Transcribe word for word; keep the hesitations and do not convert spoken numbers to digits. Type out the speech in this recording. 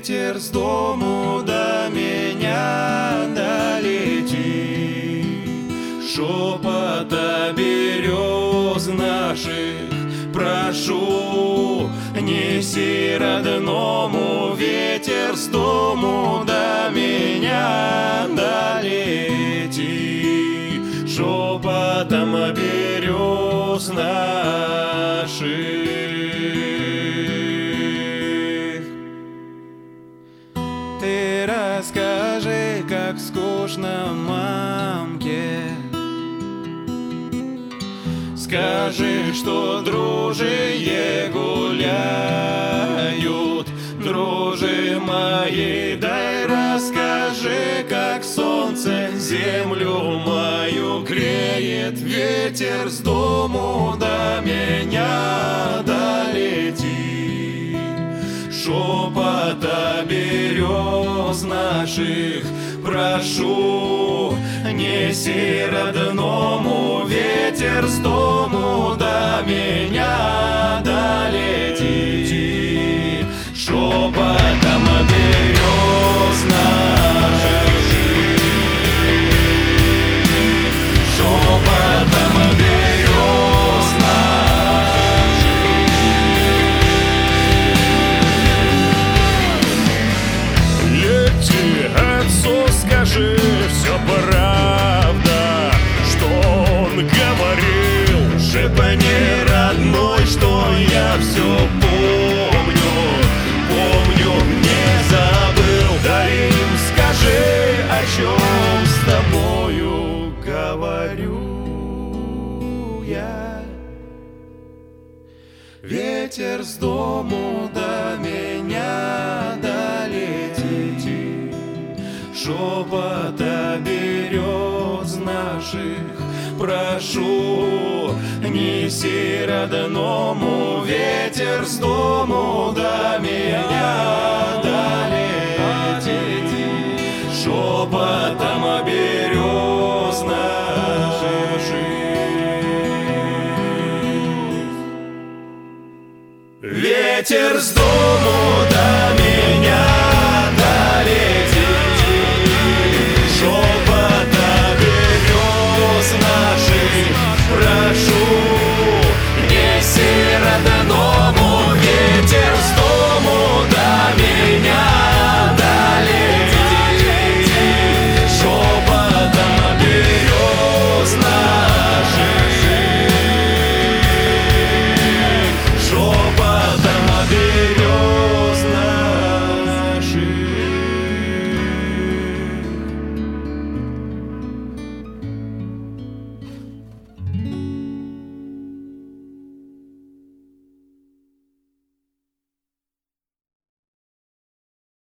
ветер с дому до меня долети, шепота берез наших прошу, неси родному ветер с дому до меня долети, шепотом берез наших. Ты расскажи, как скучно мамке, скажи, что дружие гуляют, дружи мои, дай расскажи, как солнце землю мою греет, ветер с дому до меня долети, шепота берез наших прошу, неси родному ветер с дому до меня долети, шепотом берез наших, шепотом берез наших. Лети, отцу скажи, все правда, что он говорил, шепни родной, что я все помню, помню, не забыл. Да им скажи, о чем с тобою говорю я. Ветер с дому до меня долети, шепота берез наших прошу, неси родному ветер с дому до меня долети, шепотом берез наших. Ветер с дому до меня